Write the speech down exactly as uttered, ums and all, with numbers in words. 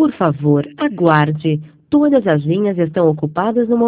Por favor, aguarde. Todas as linhas estão ocupadas no momento.